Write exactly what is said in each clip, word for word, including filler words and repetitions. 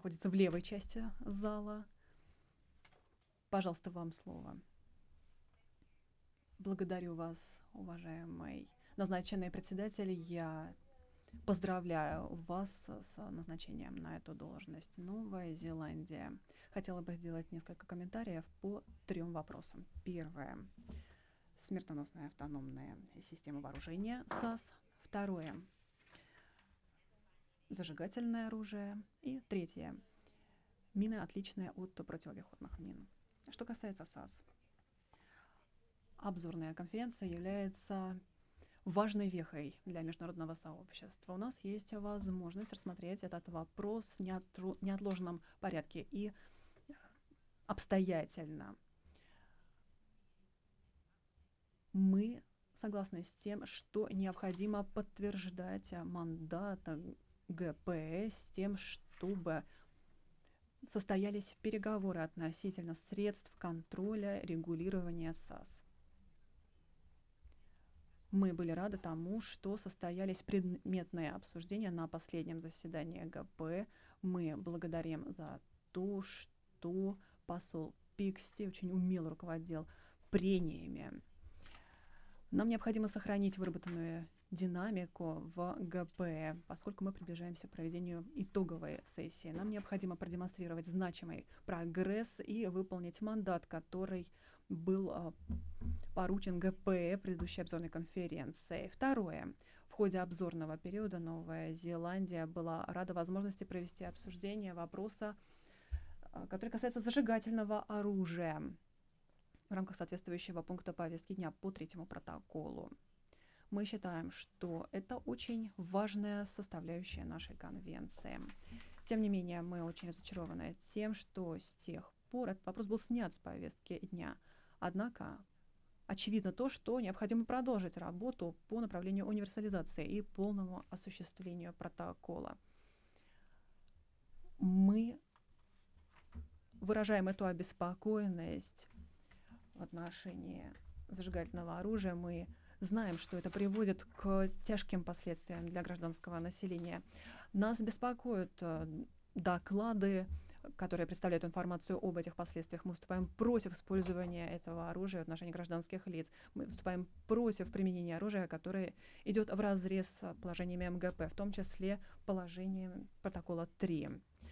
находится в левой части зала. Пожалуйста, вам слово. Благодарю вас, уважаемый назначенный председатель. Я поздравляю вас с назначением на эту должность. Новая Зеландия. Хотела бы сделать несколько комментариев по трем вопросам. Первое. Смертоносная автономная система вооружения САС. Второе. Зажигательное оружие. И третье. Мины, отличные от противопехотных мин. Что касается САС. Обзорная конференция является важной вехой для международного сообщества. У нас есть возможность рассмотреть этот вопрос в неотложном порядке и обстоятельно. Мы согласны с тем, что необходимо подтверждать мандат ГП с тем, чтобы состоялись переговоры относительно средств контроля регулирования САС. Мы были рады тому, что состоялись предметные обсуждения на последнем заседании ГП. Мы благодарим за то, что посол Пиксти очень умело руководил прениями. Нам необходимо сохранить выработанную динамику в ГП, поскольку мы приближаемся к проведению итоговой сессии. Нам необходимо продемонстрировать значимый прогресс и выполнить мандат, который был поручен ГП предыдущей обзорной конференции. Второе. В ходе обзорного периода Новая Зеландия была рада возможности провести обсуждение вопроса, который касается зажигательного оружия в рамках соответствующего пункта повестки дня по третьему протоколу. Мы считаем, что это очень важная составляющая нашей конвенции. Тем не менее, мы очень разочарованы тем, что с тех пор этот вопрос был снят с повестки дня. Однако, очевидно то, что необходимо продолжить работу по направлению универсализации и полному осуществлению протокола. Мы выражаем эту обеспокоенность в отношении зажигательного оружия. Мы знаем, что это приводит к тяжким последствиям для гражданского населения. Нас беспокоят доклады, которые представляют информацию об этих последствиях. Мы выступаем против использования этого оружия в отношении гражданских лиц. Мы выступаем против применения оружия, которое идет вразрез с положениями МГП, в том числе положением протокола три.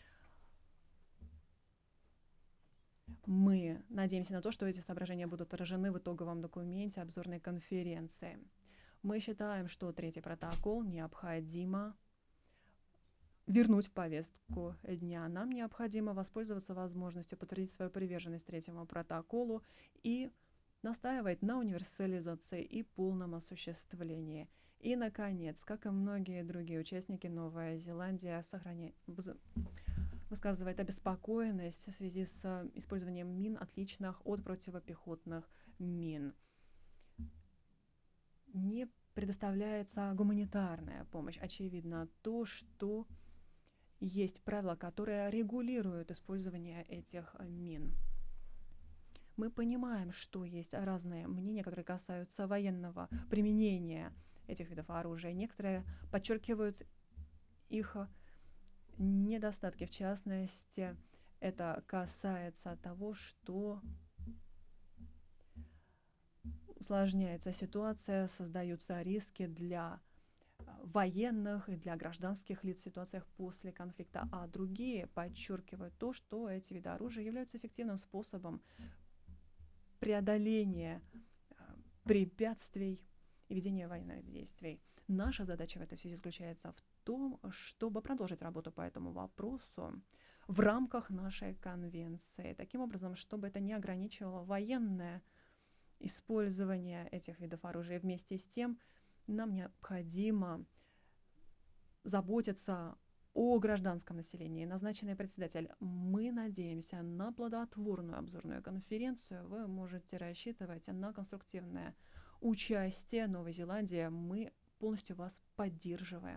Мы надеемся на то, что эти соображения будут отражены в итоговом документе обзорной конференции. Мы считаем, что третий протокол необходимо вернуть в повестку дня. Нам необходимо воспользоваться возможностью подтвердить свою приверженность третьему протоколу и настаивать на универсализации и полном осуществлении. И, наконец, как и многие другие участники, Новая Зеландия сохраняет, высказывает обеспокоенность в связи с использованием мин, отличных от противопехотных мин. Не предоставляется гуманитарная помощь. Очевидно то, что есть правила, которые регулируют использование этих мин. Мы понимаем, что есть разные мнения, которые касаются военного применения этих видов оружия. Некоторые подчеркивают их недостатки. В частности, это касается того, что усложняется ситуация, создаются риски для военных и для гражданских лиц в ситуациях после конфликта, а другие подчеркивают то, что эти виды оружия являются эффективным способом преодоления препятствий и ведения военных действий. Наша задача в этой связи заключается в том, чтобы продолжить работу по этому вопросу в рамках нашей конвенции, таким образом, чтобы это не ограничивало военное использование этих видов оружия. Вместе с тем нам необходимо заботиться о гражданском населении. Назначенный председатель, мы надеемся на плодотворную обзорную конференцию. Вы можете рассчитывать на конструктивное участие Новой Зеландии. Мы полностью вас поддерживаем.